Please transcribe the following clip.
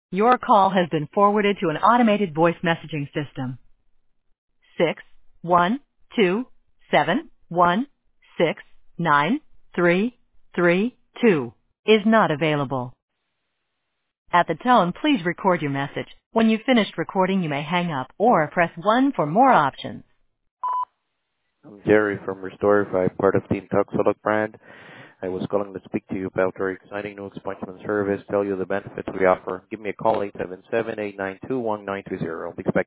Your call has been forwarded to an automated voice messaging system. 612-716-9332 is not available. At the tone, please record your message. When you've finished recording, you may hang up or press 1 for more options. I'm Jerry from Restorify, part of Team Tuxedo brand. I was calling to speak to you about our exciting new expungement service, tell you the benefits we offer. Give me a call, 877-892-1920. Expect